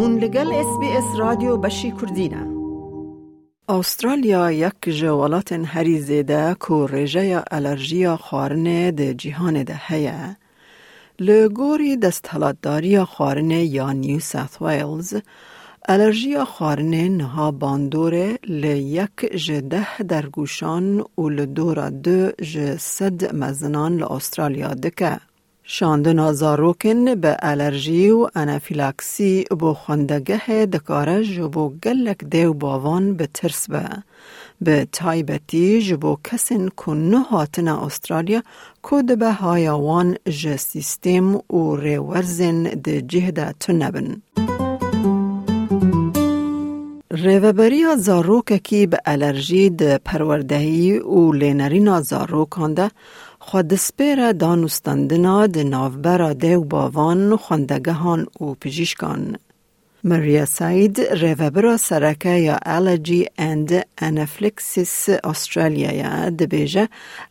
هون لگل SBS رادیو بشی کردینه. استرالیا یک جوالات هری زیده که رژه الرژی خارنه ده جهان ده هیه. لگوری دستهلاتداری خارنه یا نیو ساوت ویلز، الرژی خارنه نها باندوره لیک جده در گوشان و لدورا دو جسد مزنان لأسترالیا دکه. شاندن زاروکن به الرژی و انافیلاکسی بو خواندگه دکاره جبو گلک دیو باوان به ترس به تایبتی جبو کسین کنه هاتن استرالیا کود به هایوان ج سیستم و ریورزن ده جهده تنبن. ریوبری زاروککی به الرژی ده پروردهی و لینرین زاروکانده خود سپیر دانستندنا ده نافبرا دیو باوان خواندگهان و پزشکان. مریا سعید ریوبرا سرکه یا Allergy and Anaphylaxis استرالیا ده بیجه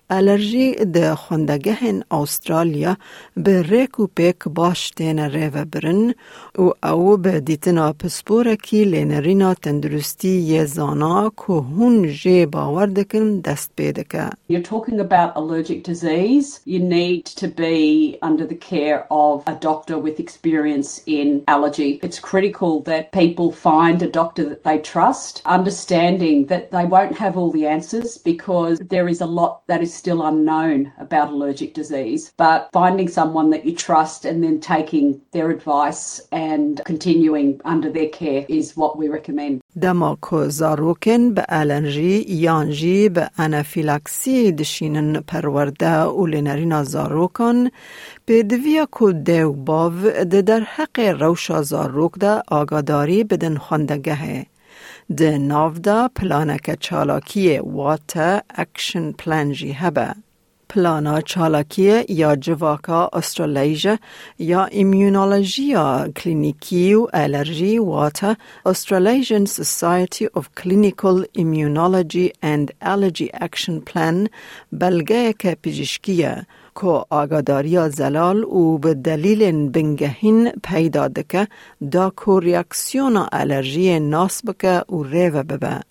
الرژی ده خواندگهن استرالیا به ریک و پیک باشتین ریوبرن و او به دیتنا پسپورکی لینرینا تندرستی یه زانا که هون جه باوردکن دست بیدکه. You're talking about allergic disease. You need to be under the care of a doctor with experience in allergy. It's critical that people find a doctor that they trust, understanding that they won't have all the answers because there is a lot that is still unknown about allergic disease, but finding someone that you trust and then taking their advice and continuing under their care is what we recommend. دماکو زاروکن به الرژی یانجی به انافیلاکسی دشینن پرورده و لینرین زاروکان به دویا که دیو باو ده در حق روشا زاروک ده آگاداری بدن خواندگه. ده ناو ده پلانک چالاکی واتا اکشن پلان جی هبه. پلانا چالاکی یا جواکا استرالیجا یا ایمیونولوژیا کلینیکی و الرژی واتا Australasian Society of Clinical Immunology and Allergy Action Plan بلگه که پزشکیه که آگاداری زلال و به دلیل بنگهین پیدا دکه دا که ریاکسیون الرژی ناسبکه و ریوه ببه.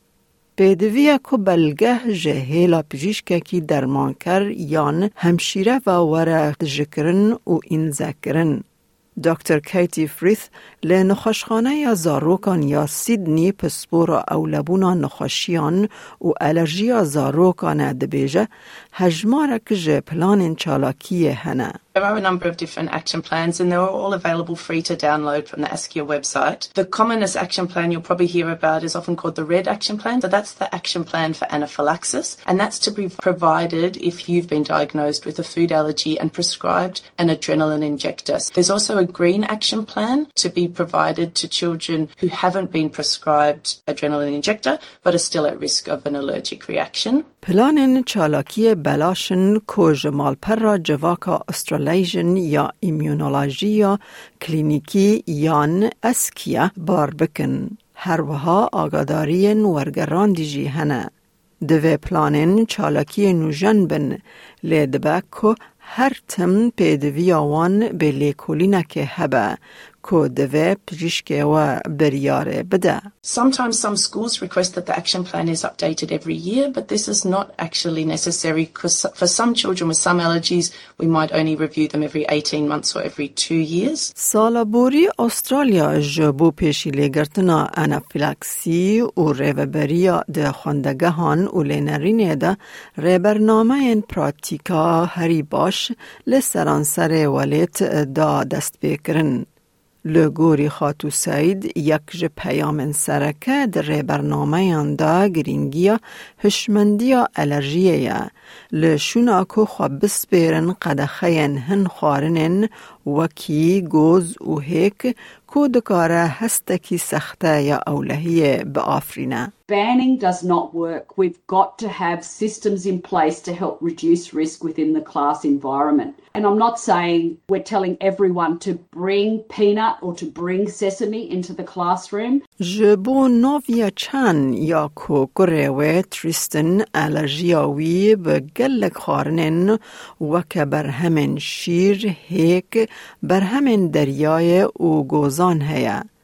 بدویه که بلگه جهیلا پزشکه کی درمان کر یان همشیره و وره جکرن و اینزکرن. دکتر کیتی فریث لنخاشخانه یا زاروکان یا سیدنی پسپورا اولبونا نخاشیان و الرژی زاروکان دبیجه هجمارک جه پلان چالاکی هنه. There are a number of different action plans and they're all available free to download from the ASCIA website. The commonest action plan you'll probably hear about is often called the RED action plan. So that's the action plan for anaphylaxis, and that's to be provided if you've been diagnosed with a food allergy and prescribed an adrenaline injector. There's also a green action plan to be provided to children who haven't been prescribed adrenaline injector but are still at risk of an allergic reaction. پلان چالاکی بلاشن که جمال پر را جواکا استرالیجن یا ایمیونولوژیا کلینیکی یان اسکیا بار بکن. هر وها آگاداری ورگران دیجی هنه. دوی پلان چالاکی نوجن بن لیدبه که هر تم پیدوی آوان به لیکولینه که هبه که دوی پزشکه و بریاره بده. Sometimes some schools request that the action plan is updated every year, but this is not actually necessary because for some children with some allergies, we might only review them every 18 months or every 2 years. سالابوری استرالیا جبو پیشی لگرتنا انافیلاکسی و ریوبریا ده خواندگهان و لینرینه ده ریبرنامه این پراتیکا هری باش لسرانسر ولیت دا دست بکرن. لگوری خاتو سعید یک جه پیام سرکه در برنامه اندا گرینگیا هشمندیا الرژیه لشونا که خواب بسپیرن قدخین هن خارنن وکی گوز و هیک که دکاره هستکی سخته یا اولهیه به آفرینه. Banning does not work. We've got to have systems in place to help reduce risk within the class environment. And I'm not saying we're telling everyone to bring peanut or to bring sesame into the classroom. جبو نویا چان یا کوکروه تریستن الرژیاوی به گلک خارنن و که بر همین شیر هیک بر همین دریای و گوزان هیا.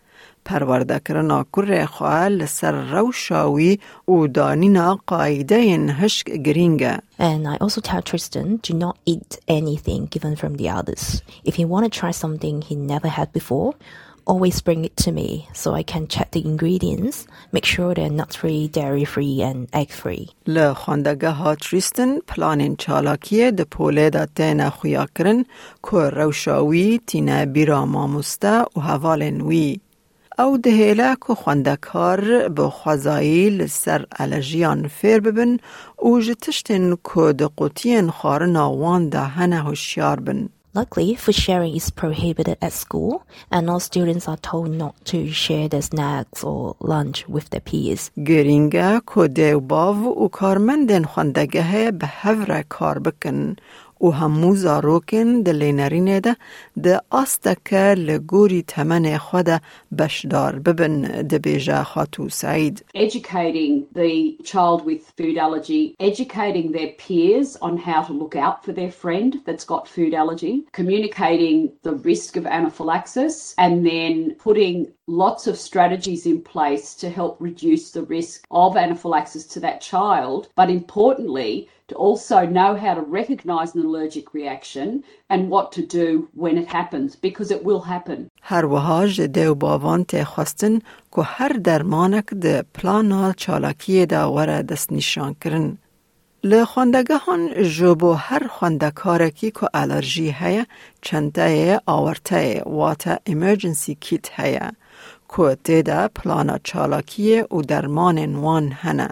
پرورده کرنا کره خواه لسر روشاوی و دانینا قایده هشک گرینگه. And I also tell Tristan, do not eat anything given from the others. If you want to try something he never had before, always bring it to me so I can check the ingredients, make sure they're nut-free, dairy-free and egg-free. لخواندگه ها تریستن پلان چالاکیه ده پوله دا تینا خویا کرن که روشاوی تینا بیرا ماموسته و حوالن وی. او دهیله که خواندکار به خوازایی لسر الرژیان فیر ببن و جتشتن که ده قوتین خارنا وان ده هنه هوشیار بن. Luckily, food sharing is prohibited at school, and all students are told not to share their snacks or lunch with their peers. گرینگه که دیو باو و کارمندن خواندگه به هفره کار بکن و همو زاروکن دلینرینه ده آستکه لگوری تمن خود بشدار ببن ده بیجا خاتو سعید. Educating the child with food allergy, educating their peers on how to look out for their friend that's got food allergy, communicating the risk of anaphylaxis, and then putting lots of strategies in place to help reduce the risk of anaphylaxis to that child, but importantly, to also know how to recognise an allergic reaction and what to do when it happens, because it will happen. هر وهاج دیو باوان ته خواستن که هر درمانک ده پلانا چالاکیه ده وره دست نشان کرن. لخواندگه هان جبو هر خواندکارکی که الرژی هیا چنده آورته واتا emergency kit هیا که تیده پلانا چالاکیه و درمان وان هنه.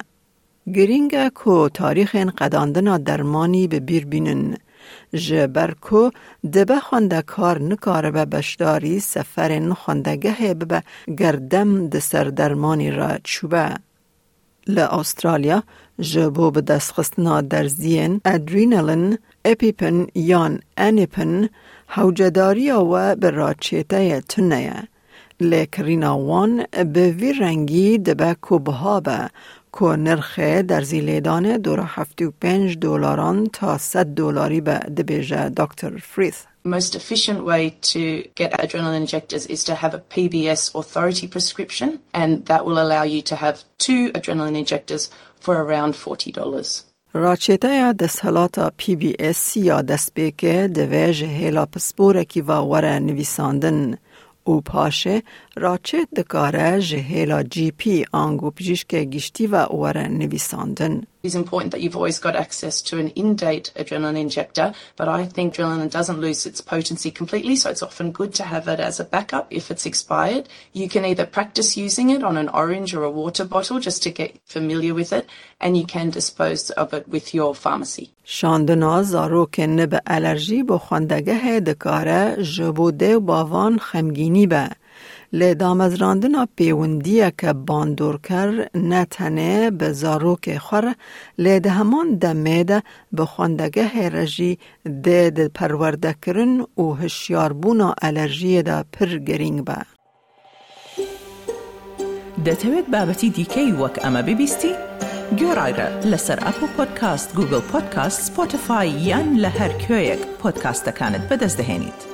گرینگه که تاریخ این قداندنا درمانی به بیر بینن. جبر که دبه خواندکار نکاره به بشداری سفر خواندگه به گردم دسر درمانی را چوبه. لأسترالیا جبو به دستخستنا درزین ادرینالین، اپیپن یان انیپن حوجداری و به راچیته تنه. لیکرینا وان به وی رنگی دبه کبها به که نرخه در زیلیدان $75 تا $100 به دبیجه دکتر فریث. Most efficient way to get adrenaline injectors is to have a PBS authority prescription, and that will allow you to have 2 adrenaline injectors for around $40. راچیته دستحالاتا PBS یا دستبیکه دویج هیلا پسپوره کی واره نویساندن او پاشه راچت دکاره جهیلا GP آنگو پجیشک گشتی و واره نویساندن. It's important that you've always got access to an in-date adrenaline injector, but I think adrenaline doesn't lose its potency completely, so it's often good to have it as a backup if it's expired. You can either practice using it on an orange or a water bottle just to get familiar with it, and you can dispose of it with your pharmacy. شاندنا زارو که نب الرژی با خواندگه دکاره جبوده و باوان خمگینی به. لیدام از راندنا پیوندیه که باندور کر نتنه به زاروک خور لیده همان دمیده به خواندگه رژی ده پرورده کرن و هشیاربونا الرژی ده پر گرینگ به. دەتەوێت بابەتی دیکەی وەک ئەمە ببیستی؟ گۆڕایرە لەسەر ئەپل پۆدکاست، گوگل پۆدکاست، سپۆتیفای یان لە هەر کوێیەک پۆدکاستەکانت بەدەست دەهێنیت.